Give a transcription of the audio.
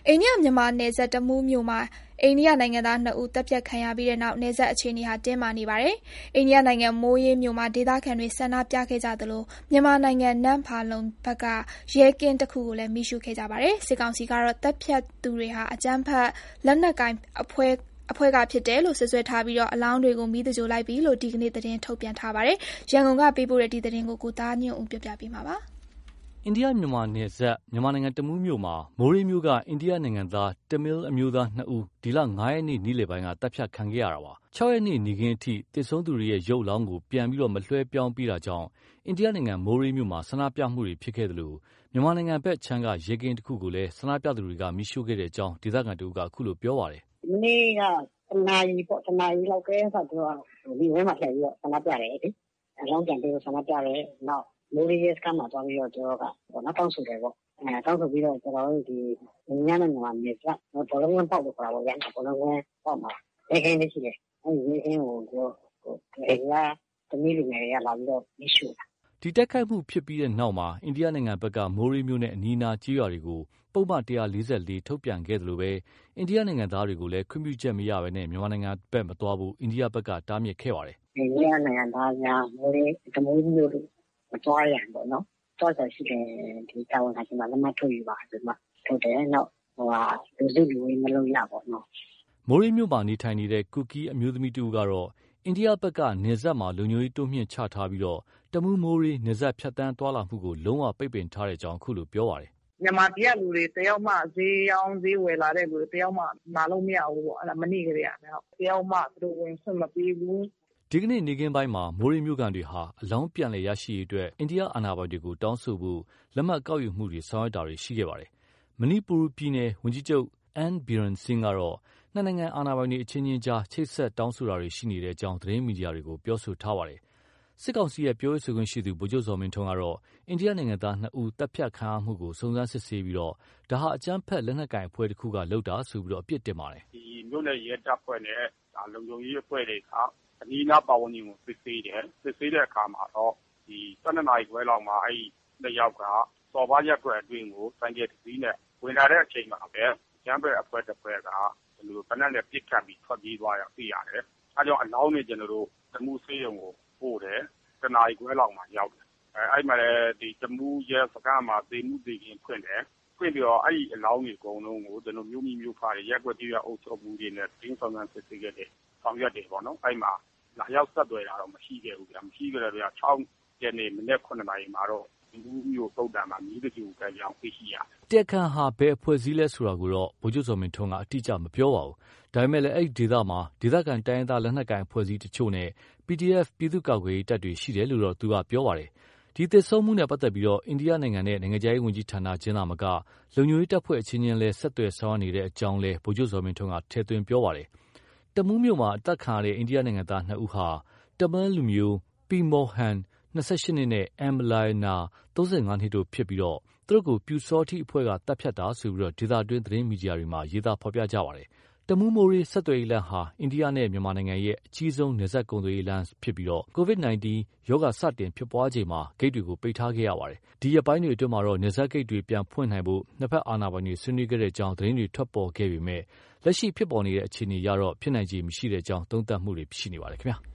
အိန္ဒိယမြန်မာနယ်စပ်တမူးမြို့မှာအိန္ဒိယနိုင်ငံသား2ဦးသတ်ဖြတ်ခံရပြီးတဲ့နောက်နယ်စပ်အခြေအနေတင်းမာနေပါတယ်။အိန္ဒိယနိုင်ငံမိုးရေးမြို့မှာဒေသခံတွေဆန္ဒပြခဲ့ကြသလိုမြန်မာနိုင်ငံနန့်ဖာလုံဘက်ကရဲကင်းတစ်ခုကိုလည်းမီးရှို့ခဲ့ကြပါတယ်။စစ်ကောင်စီကတော့သတ်ဖြတ်သူတွေဟာအကြမ်းဖက်လက်နက်ကိုင်အဖွဲ့ကဖြစ်တယ်လို့စွပ်စွဲထားပြီးအလောင်းတွေကိုမီးသဂြိုဟ်လိုက်ပြီလို့ဒီကနေ့သတင်းထုတ်ပြန်ထားပါတယ်။ရန်ကုန်ကပေးပို့တဲ့ဒီသတင်းကိုကိုသားညွန့်ဦးပြောပြပေးမှာပါ။အိန္ဒိယမြန်မာနယ်စပ်မြန်မာနိုင်ငံတမူးမြို့မှာမိုးရေးမြို့ကအိန္ဒိယနိုင်ငံသားတမီးအမျိုးသား2ဦးဒီလ9ရက်နေ့နေ့လယ်ပိုင်းကတပ်ဖြတ်ခံခဲ့ရတာပါ6ရက်နေ့နေ့ခင်းအထိတစ်ဆုံးသူတွေရဲ့ရုပ်လောင်းကိုပြန်ပြီးမလွှဲပြောင်းပေးတာကြောင့်အိန္ဒိယနိုင်ငံမိုးရေးမြို့မှာဆန္ဒပြမှုတွေဖြစ်ခဲ့တယ်လို့မြန်မာနိုင်ငံဘက်ခြမ်းကရဲကင်းတစ်ခုကိုလည်းဆန္ဒပြသူတွေကမိရှို့ခဲ့တဲ့အကြောင်းဒေသခံတို့ကအခုလိုပြောပါတယ်မနေ့ကတနာရီလောက်ကဲဆိုတော့ဒီဝဲမှာဆက်ပြီးတော့ဆန္ဒပြတယ်လေအလောင်းပြန်ပြီးဆန္ဒပြတယ်နောက်မိုးရေးရဲစခန်းမှာသွားပြီးတော့ကျွန်တော်ကနောက်တောင်းဆိုတယ်ပေါ့တောင်းဆိုပြီးတော့ကျွန်တော်တို့ဒီညနေမှာမြေစဘောလုံးဝင်းပေါက်လို့ခေါ်တာပေါ့ရန်ဘောလုံးဝင်းပေါက်မှာရဲကင်းလေးရှိတယ်အဲဒီရဲကင်းကိုဒီကတမီးလူငယ်တွေကလာပြီးတော့မိရှုတာဒီတက်ခိုက်မှုဖြစ်ပြီးတဲ့နောက်မှာအိန္ဒိယနိုင်ငံဘက်ကမိုးရေးမြို့နဲ့အနီးအနားကျေးရွာတွေကိုပုံမှန်144ထုတ်ပြန်ခဲ့တယ်လို့ပဲအိန္ဒိယနိုင်ငံသားတွေကိုလည်းခွင့်ပြုချက်မရဘဲနဲ့မြန်မာနိုင်ငံဘက်မသွားဘူးအိန္ဒိယဘက်ကတားမြစ်ခဲ့ပါတယ်အိန္ဒိယနိုင်ငံသားများမိုးရေးတမိုးမျိုးမသွားရပေါ့နော်တော့ဆိုရှိတယ်ဒီတာဝန်ခံမှာလက်မှတ်ထုတ်ယူပါဆိုမှထုတ်တယ်နောက်လူစုလူဝေးမလုပ်ရပေါ့နော်မိုးရေးမြို့မှာနေထိုင်နေတဲ့ကုကီအမျိုးသမီးတူကတော့အိန္ဒိယဘက်ကနေဆက်မှာလုံခြုံရေးတိုးမြင့်ချထားပြီးတမူးမိုးရေးနေဆက်ဖြတ်တန်းသွားလာမှုကိုလုံးဝပိတ်ပင်ထားတဲ့အကြောင်းအခုလိုပြောပါတယ်မြန်မာပြည်ကလူတွေတယောက်မှဈေးရောင်းဈေးဝယ်လာတဲ့လူတွေတယောက်မှလာလို့မရဘူးပေါ့အဲ့ဒါမနေ့ကတည်းကတယောက်မှသူတို့ဝင်ဆွတ်မပေးဘူးဒီကနေ့နေကင်းပိုင်းမှာမိုးရေးမြို့ကန်တွေဟာအလောင်းပြန်လည်ရရှိရေးအတွက်အိန္ဒိယအာဏာပိုင်တွေကိုတောင်းဆိုဖို့လက်မှတ်ကောက်ယူမှုတွေဆောင်ရွက်တာတွေရှိခဲ့ပါတယ်။မဏိပူပြည်နယ်ဝန်ကြီးချုပ်အန်ဘီရန်စင်းကတော့နှစ်နိုင်ငံအာဏာပိုင်တွေအချင်းချင်းကြားချိတ်ဆက်တောင်းဆိုတာတွေရှိနေတဲ့အကြောင်းသတင်းမီဒီယာတွေကိုပြောဆိုထားပါတယ်။စစ်ကောင်စီရဲ့ပြောရေးဆိုခွင့်ရှိသူဗိုလ်ချုပ်ဇော်မင်းထွန်းကတော့အိန္ဒိယနိုင်ငံသား2ဦးတပ်ဖြတ်ခံရမှုကိုစုံစမ်းစစ်ဆေးပြီးဒါဟာအကြမ်းဖက်လက်နက်ကိုင်အဖွဲ့တစ်ခုကလုပ်တာဆိုပြီးအပြစ်တင်ပါတယ်။ဒီမြို့နယ်ရဲတပ်ဖွဲ့နဲ့လုံခြုံရေးအဖွဲ့တွေကအနီးနားပတ်ဝန်းကျင်ကိုစစ်ဆေးတယ်စစ်ဆေးတဲ့အခါမှာတော့ဒီ12နာရီခွဲလောက်မှာအဲ့ဒီနှစ်ယောက်ကစော်ဘာရက်ကွက်အတွင်းကိုဆိုင်ကယ်တစ်စီးနဲ့ဝင်လာတဲ့အချိန်မှာပဲကျမ်းပဲအဖွဲ့တစ်ဖွဲ့ကဒီလိုဗနက်နဲ့ပစ်ခတ်ပြီးထွက်ပြေးသွားရသိရတယ်။အဲကြောင့်အလောင်းတွေကျွန်တော်တို့တမူးဆေးရုံကိုပို့တယ်တနာရီခွဲလောက်မှာရောက်တယ်။အဲ့မှာလည်းဒီတမူးရဲစခန်းမှာသေမှုသေခင်ဖွင့်တယ်။ဖွင့်ပြီးတော့အဲ့ဒီအလောင်းတွေအကုန်လုံးကိုကျွန်တော်မျိုးမျိုးဖားတွေရက်ကွက်ပြေးရအုပ်ချုပ်မှုတွေနဲ့တင်းဆောင်ဆန်းစစ်ဆေးခဲ့တယ်။ဆောင်ရွက်တယ်ပေါ့နော်။အဲ့မှာလာရောက်ဆက်သွယ်တာတော့မရှိခဲ့ဘူးဗျာမရှိခဲ့တဲ့ဗျာ6ရက်နေ့မနေ့9နာရီမှာတော့ဒီမျိုးပုတ်တံမှာမြည်တကျူကကြောင်သိရှိရတယ်။တက်ခန်ဟာဘယ်အဖွဲ့အစည်းလဲဆိုတာကိုတော့ဗိုလ်ချုပ်စော်မင်းထွန်းကအတိအကျမပြောပါဘူး။ဒါပေမဲ့လည်းအဲ့ဒီဒေသမှာဒေသခံတိုင်းရင်းသားလက်နက်ကိုင်အဖွဲ့အစည်းတချို့နဲ့ PDF ပြည်သူ့ကာကွယ်ရေးတပ်တွေရှိတယ်လို့တော့သူကပြောပါတယ်။ဒီသစ်ဆုံးမှုနဲ့ပတ်သက်ပြီးအိန္ဒိယနိုင်ငံနဲ့နိုင်ငံခြားရေးဝန်ကြီးဌာနချင်းသာမကလုံခြုံရေးတပ်ဖွဲ့အချင်းချင်းလည်းဆက်သွယ်ဆောင်ရွက်နေတဲ့အကြောင်းလည်းဗိုလ်ချုပ်စော်မင်းထွန်းကထည့်သွင်းပြောပါတယ်။တမူးမြို့မှာအသက်ခံရတဲ့အိန္ဒိယနိုင်ငံသား2ဦးဟာတမန်လူမျိုးပီမောဟန်28နှစ်နဲ့အမ်လိုင်နာ35နှစ်တို့ဖြစ်ပြီးသူတို့ကိုပြူစောတိအဖွဲ့ကတပ်ဖြတ်တာဆိုပြီးဒေသတွင်းသတင်းမီဒီယာတွေမှာရေးသားဖော်ပြကြပါတယ်။တမူးမိုးရေးဆက်သွယ်ရေးလမ်းဟာအိန္ဒိယနဲ့မြန်မာနိုင်ငံရဲ့အကြီးဆုံးနယ်စပ်ကုန်သွယ်ရေးလမ်းဖြစ်ပြီးCOVID-19 ရောဂါစတင်ဖြစ်ပွားချိန်မှာဂိတ်တွေကိုပိတ်ထားခဲ့ရပါတယ်။ဒီရက်ပိုင်းတွေအတွင်းမှာနယ်စပ်ဂိတ်တွေပြန်ဖွင့်နိုင်ဖို့နှစ်ဖက်အာဏာပိုင်တွေဆွေးနွေးခဲ့တဲ့အကြောင်းသတင်းတွေထွက်ပေါ်ခဲ့ပေမဲ့လက်ရှိဖြစ်ပေါ်နေတဲ့အခြေအနေအရဖြစ်နိုင်ခြေမရှိတဲ့အကြောင်းသုံးသပ်မှုတွေရှိနေပါတယ်ခင်ဗျာ။